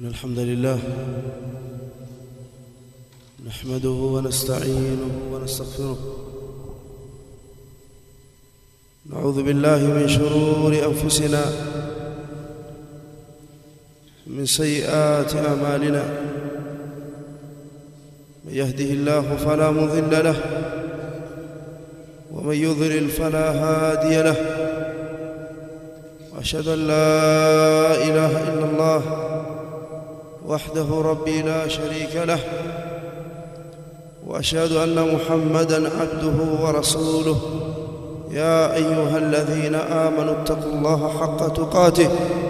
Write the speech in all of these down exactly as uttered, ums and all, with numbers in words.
إن الحمد لله نحمده ونستعينه ونستغفره نعوذ بالله من شرور أنفسنا من سيئات أعمالنا من يهده الله فلا مضل له ومن يضلل فلا هادي له وأشهد أن لا إله إلا الله وحده ربي لا شريك له وأشهد أن محمدًا عبده ورسوله يا أيها الذين آمنوا اتقوا الله حق تقاته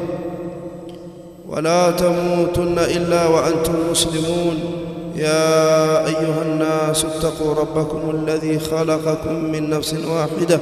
ولا تموتن إلا وأنتم مسلمون يا أيها الناس اتقوا ربكم الذي خلقكم من نفس واحدة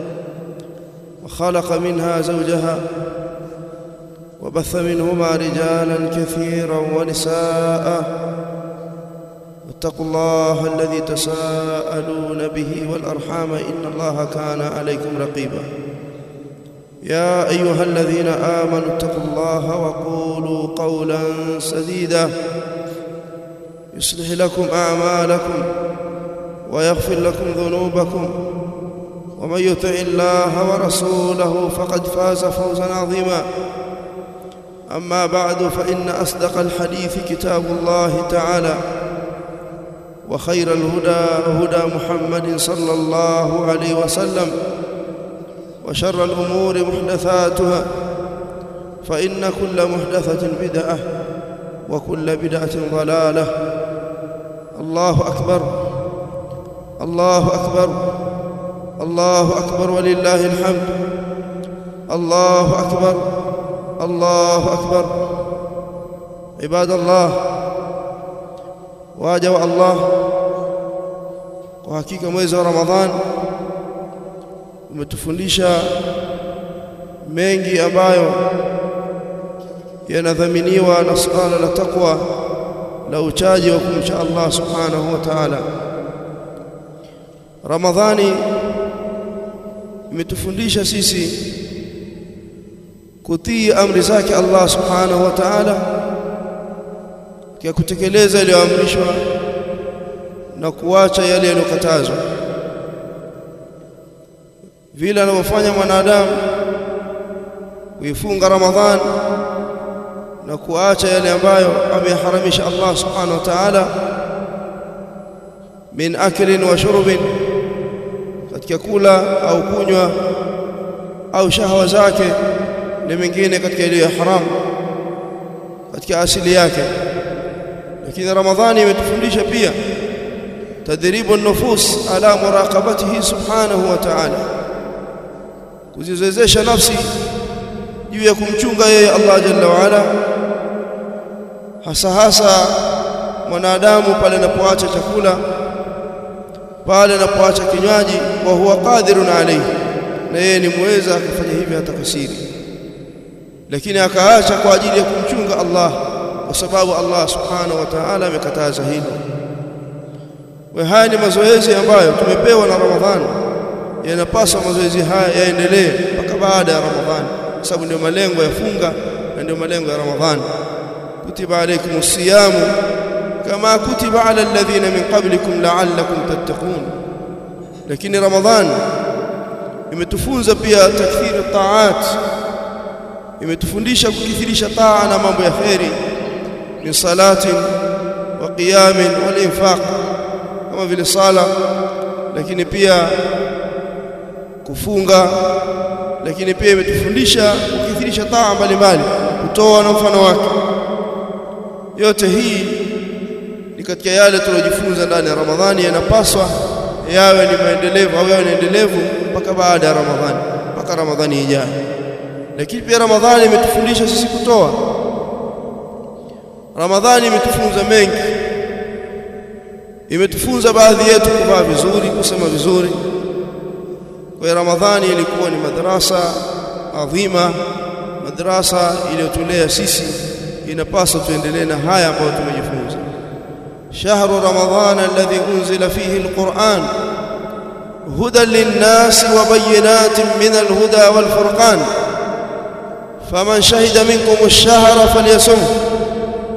وخلق منها زوجها وبث منهما رجالا كثيرا ونساء واتقوا الله الذي تساءلون به والأرحام إن الله كان عليكم رقيبا يا أيها الذين آمنوا اتقوا الله وقولوا قولا سديدا يصلح لكم أعمالكم ويغفر لكم ذنوبكم ومن يطع الله ورسوله فقد فاز فوزا عظيما أما بعد فإن أصدق الحديث كتاب الله تعالى وخير الهدى هدى محمد صلى الله عليه وسلم وشر الأمور محدثاتها فإن كل محدثة بدعة وكل بدعة ضلالة الله أكبر الله أكبر الله أكبر ولله الحمد الله أكبر الله أكبر عباد الله waja wa Allah kwa hakika mwezi wa Ramadhan umetufundisha mengi ambayo yanadhaminiwa na suala la taqwa la uchaji wa kumcha Allah subhanahu wa ta'ala. Ramadhani imetufundisha sisi kutii amri zake Allah subhanahu wa ta'ala kwa kutekeleza yaliyoamrishwa na kuacha yale yaliyokatazwa. Vile anavyofanya mwanadamu kuifunga Ramadhan na kuacha yale ambayo ameharamisha Allah subhanahu wa ta'ala min aklin wa shurbin, katika kula au kunywa au shahwa zake na mengine katika ile haram katika asili yake. Lakini Ramadhani imetufundisha pia tadribu an-nufus ala muraqabatihi subhanahu wa ta'ala, kuziwezesha nafsi juu ya kumchunga yeye Allah jalla wa ala, hasa hasa mwanadamu pale anapoacha chakula, pale anapoacha kinywaji, wa huwa qadirun alayhi, na yeye ni muweza kufanya hivi hata kasiri, lakini akaacha kwa ajili ya kumchunga Allah kwa sababu Allah subhanahu wa ta'ala amekataza hilo. Wa haya ni mazoezi ambayo tumepewa na Ramadhani, yanapaswa mazoezi haya yaendelee mpaka baada ya Ramadhani, kwa sababu ndio malengo ya funga na ndio malengo ya Ramadhani. Kutiba alaykumus siyamu kama kutiba ala alladhina min qablikum la'allakum tattaqun. Lakini Ramadhani imetufunza pia takthiri taat, imetufundisha kukithirisha taa na mambo ya khairi min salatin wa qiyamin wal infaq, kama vile sala, lakini pia kufunga, lakini pia imetufundisha kukithirisha taa mbalimbali, kutoa na mfano wake. Yote hii ni katika yale tulojifunza ndani ya Ramadhani, yanapaswa yawe ni maendelevu au yawe ni endelevu mpaka baada ya Ramadhani, mpaka Ramadhani ijayo. Lakini pia Ramadhani imetufundisha sisi kutoa. Ramadhani imetufunza mengi, imetufunza baadhi yetu kuvaa vizuri, kusema vizuri. Kwa Ramadhani ilikuwa ni madrasa adhima, madrasa iliyotulea sisi, inapaswa tuendelee na haya ambayo tumejifunza. Shahru Ramadhan alladhi unzila fihi alquran hudan lin-nas wa bayyinatin min al-huda wal-furqan faman shahida minkum ash-shahra falyasum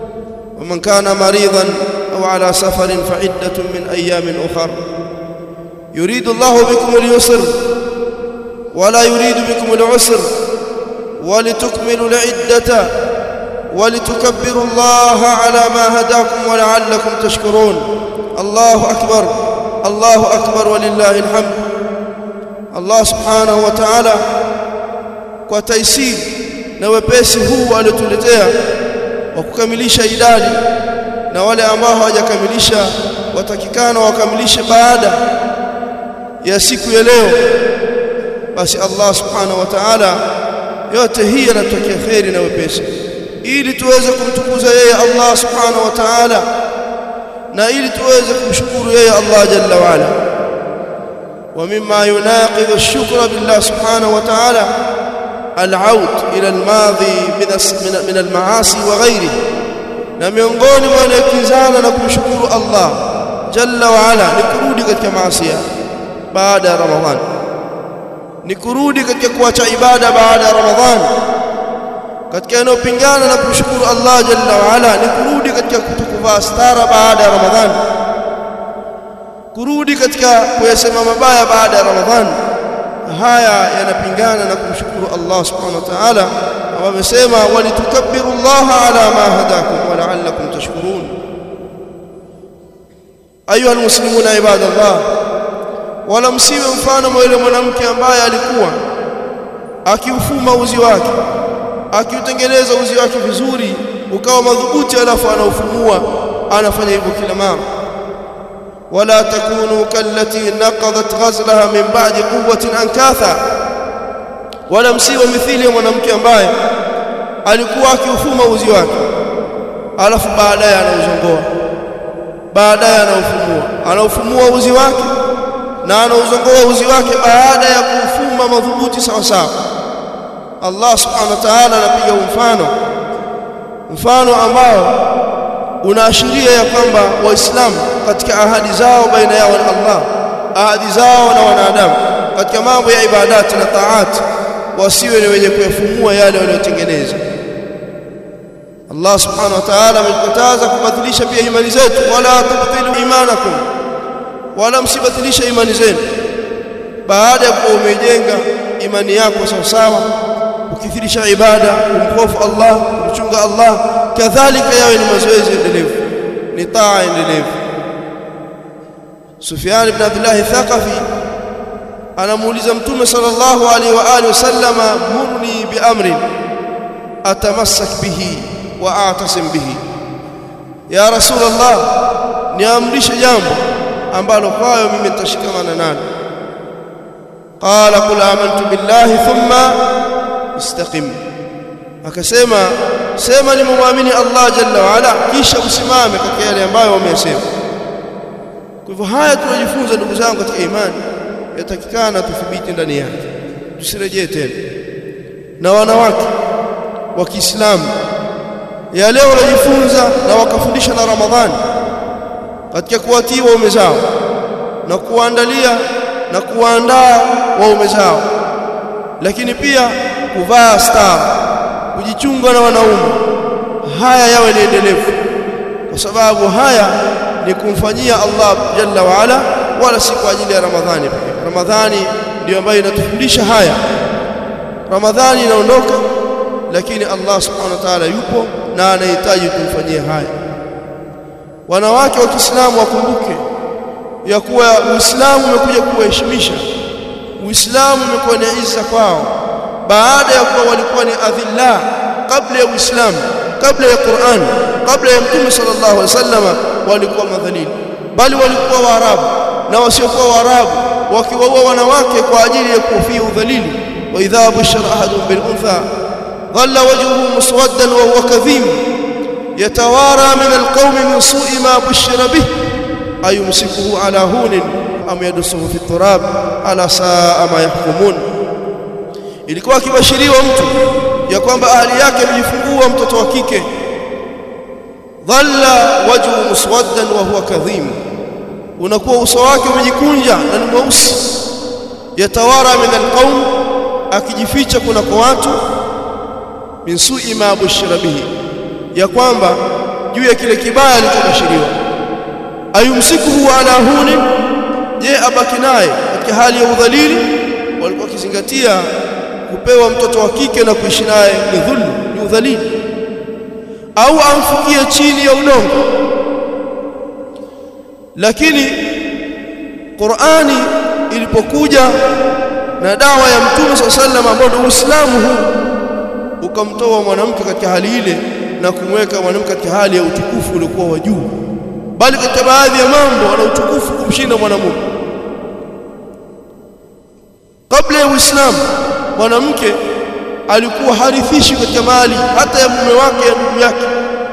ومن كان مريضا أو على سفر فعدة من أيام أخر يريد الله بكم اليسر ولا يريد بكم العسر ولتكملوا العدة ولتكبروا الله على ما هداكم ولعلكم تشكرون. الله أكبر الله أكبر ولله الحمد. Allah subhanahu wa ta'ala kwa taisiri na wepesi huu aliotuletea wa kukamilisha idadi, na wale ambao hawajakamilisha watakikana wakamilishe baada ya siku ya leo, basi Allah subhanahu wa ta'ala yote hii anatokea khairi na wepesi ili tuweze kumtukuza yeye Allah subhanahu wa ta'ala na ili tuweze kumshukuru yeye Allah jalla wa ala. ومما يناقض الشكر بالله سبحانه وتعالى العود إلى الماضي من المعاصي وغيره. na miongoni mwa yanayokizana na kumshukuru Allah jalla wa ala ni kurudi katika maasi baada ya Ramadhani, ni kurudi katika kuacha ibada baada ya Ramadhani. Katika yanayopingana na kumshukuru Allah jalla wa ala ni kurudi katika kutokuvaa stara baada ya Ramadhani, kurudi katika kuyasema mabaya baada ya Ramadhani. Haya yanapingana na kumshukuru Allah subhanahu wa ta'ala, ambao amesema walitukabbiru Allah ala ma hadakum wa la'allakum tashkurun. Ayuha almuslimuna ibadallah, wala msiwe mfano wa yule mwanamke ambaye alikuwa akiufuma uzi wake, akiutengeneza uzi wake vizuri ukawa madhubuti, alafu anaufumua, anafanya hivyo kila mara. ولا تكونوا كالتي نقضت غزلها من بعد قوة أنكاثا. ولا msiwe mithili ya mwanamke ambaye alikuwa akiufuma uzi wake alafu baadaye anauzongoa, baadaye anaufumua, anaufumua uzi wake na anauzongoa uzi wake baada ya kuufuma madhubuti sawa sawa. Allah subhanahu wa ta'ala anapiga mfano, mfano ambao unaashiria ya kwamba waislamu katika ahadi zao baina yao na Allah, ahadi zao na wanadamu katika mambo ya ibadati na taati, wasiwe ni wenye kuyafumua yale waliotengeneza. Allah subhanahu wa ta'ala amekataza kubatilisha pia imani zetu, wala tubtilu imanakum, wala msibatilisha imani zenu baada ya kuwa umejenga imani yako sawa sawa, ukithirisha ibada, kumhofu Allah, kumchunga Allah, kadhalika yawe ni mazoezi endelevu, ni taa endelevu. Sufyan ibn Abdullah Thaqafi anamuuliza Mtume sallallahu alaihi wa alihi wasallama, murni bi amrin atamassak bihi wa a'tasim bihi, ya Rasulullah, niamrishe jambo ambalo kwayo mimi nitashikamana nalo. Qala qul amantu billahi thumma istaqim, akasema sema nimemwamini Allah jalla wa ala, kisha usimame katika yale ambayo wameyasema. Kwa hivyo haya tunajifunza ndugu zangu katika imani, yatakikana tuthibiti ndani yake, tusirejee tena. Na wanawake wa Kiislamu ya leo wanajifunza na wakafundisha na Ramadhani katika kuwatii waume zao na kuandalia na kuandaa waume zao, lakini pia kuvaa stara, kujichunga na wanaume. Haya yawe ni endelevu, kwa sababu haya ni kumfanyia Allah jalla wa ala, wala si kwa ajili ya Ramadhani pekee. Ramadhani ndio ambayo inatufundisha haya. Ramadhani inaondoka, lakini Allah subhanahu wa ta'ala yupo na anahitaji kumfanyia haya. Wanawake wa Kiislamu wakumbuke ya kuwa Uislamu umekuja kuwaheshimisha, Uislamu umekuwa ni izza kwao baada ya kuwa walikuwa ni adhilla kabla ya Uislamu, kabla ya Qur'an, kabla ya Mtume sallallahu alaihi wasallam, walikuwa madhalili, bali walikuwa Waarabu na wasiokuwa Waarabu wakiwaua wanawake kwa ajili ya kuhofia udhalili. Wa idha bushira ahadun bil untha dhalla wajhuhu muswaddan wa huwa kadhim yatawara min alqawmi min su'i ma bushira bih ayumsikuhu ala hunin am yadsuhu fi turab ala saa ma yahkumun. Ilikuwa akibashiriwa mtu ya kwamba ahli yake amejifungua mtoto wa kike, dhalla wajhu muswaddan wa huwa kadhim, unakuwa uso wake umejikunja na ni mweusi, yatawara min alqawm, akijificha kuna kwa watu, min su'i ma bushira bihi, ya kwamba juu ya kile kibaya alichobashiriwa. Ayumsikuhu ala huni, je abaki naye katika hali ya udhalili? Walikuwa kizingatia kupewa mtoto wa kike na kuishi naye ni dhulma, ni udhalili. Au amfukie chini ya udongo. Lakini Qur'ani ilipokuja na dawa ya Mtume sallallahu alaihi wasallam ambao ndio Uislamu huu, ukamtoa mwanamke katika hali ile na kumweka mwanamke katika hali ya utukufu uliokuwa wa juu, bali katika baadhi ya mambo ana utukufu kumshinda mwanamume. Kabla ya Uislamu mwanamke alikuwa harithishi katika mali hata ya mume wake, ya ndugu yake,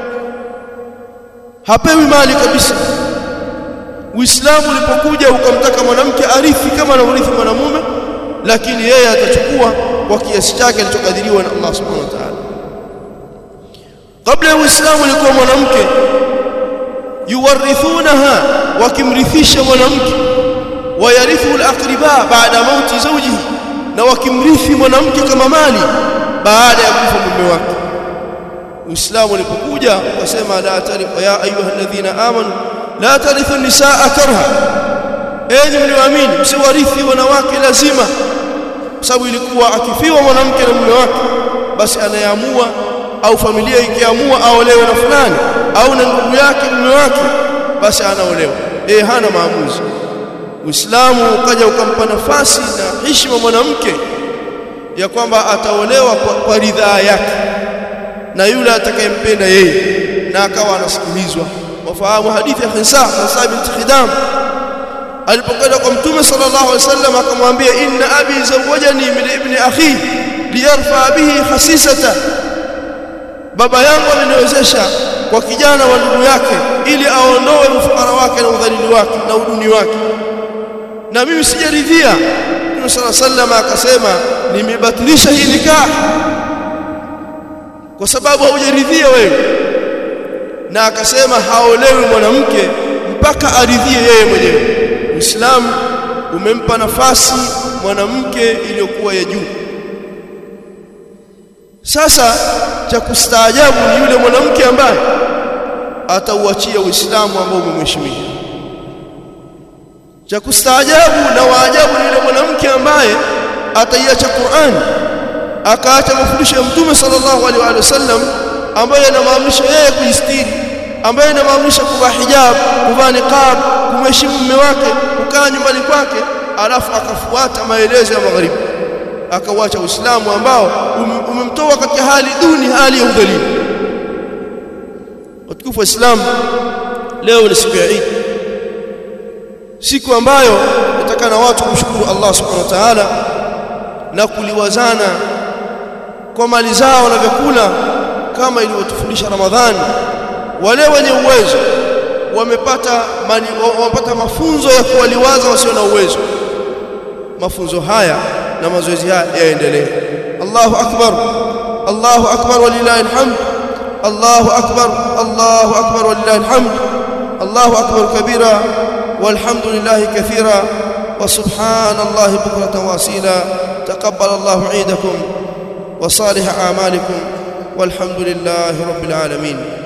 hapewi mali kabisa. Uislamu ulipokuja ukamtaka mwanamke arithi kama anavyorithi mwanamume, lakini yeye atachukua kwa kiasi chake alichokadiriwa na Allah subhanahu wa ta'ala. Kabla ya Uislamu ilikuwa mwanamke yuwarithunaha, wakimrithisha mwanamke, wayarithu al-aqriba baada mauti zawjihi, na wakimrithi mwanamke kama mali baada ya kufa mume wake. Uislamu ulipokuja ukasema la tariqa ya ayyuhalladhina amanu la tarithu nisaa karha, enyi mlioamini msiwarithi wanawake lazima, kwa sababu ilikuwa akifiwa mwanamke na mume wake basi anayeamua au familia ikiamua aolewe na fulani au na ndugu yake mume wake basi anaolewa, eh hana maamuzi. Uislamu ukaja ukampa nafasi na heshima mwanamke ya kwamba ataolewa kwa, kwa ridhaa yake na yule atakayempenda yeye, na akawa anasikilizwa. Wafahamu hadithi ya Khinsa Khinsa binti Khidam alipokwenda kwa Mtume sallallahu alaihi wasallam akamwambia, inna abi zawajani min ibni akhi liyarfa bihi khasisata, baba yangu ameniwezesha kwa kijana wa ndugu yake ili aondoe ufukara wake na udhalili wake na uduni wake, na mimi sijaridhia. Mtume sallallahu alaihi wasallam akasema, nimebatilisha hii nikah kwa sababu haujaridhia wewe, na akasema haolewi mwanamke mpaka aridhie yeye mwenyewe. Uislamu umempa nafasi mwanamke iliyokuwa ya juu. Sasa cha kustaajabu ni yule mwanamke ambaye atauachia Uislamu ambao umemheshimia. Cha kustaajabu na waajabu ni yule mwanamke ambaye ataiacha Qur'an, akaacha mafundisho ya Mtume sallallahu alaihi wasallam ambaye anamaanisha yeye kujistiri, ambaye anamaanisha kuvaa hijab, kuvaa niqab, kumheshimu mume wake, kukaa nyumbani kwake, alafu akafuata maelezo ya magharibi, akauacha Uislamu ambao umemtoa katika hali duni, hali ya udhalili. Watukufu wa Islam, leo ni siku ya Eid, siku ambayo natakana watu kumshukuru Allah subhanahu wa ta'ala na kuliwazana kwa mali zao na vyakula kama ilivyotufundisha Ramadhani. Wale wenye uwezo wamepata mani, wamepata mafunzo ya kuwaliwaza wasio na uwezo. Mafunzo haya na mazoezi haya yaendelee. Allahu akbar, Allahu akbar walillahi alhamd, Allahu akbar, Allahu akbar walillahi alhamd, Allahu akbar kabira walhamdulillahi kathira wa subhanallahi bukratan wa asila. Taqabbal Allahu eidakum wa salih a'malikum walhamdulillahi rabbil alamin.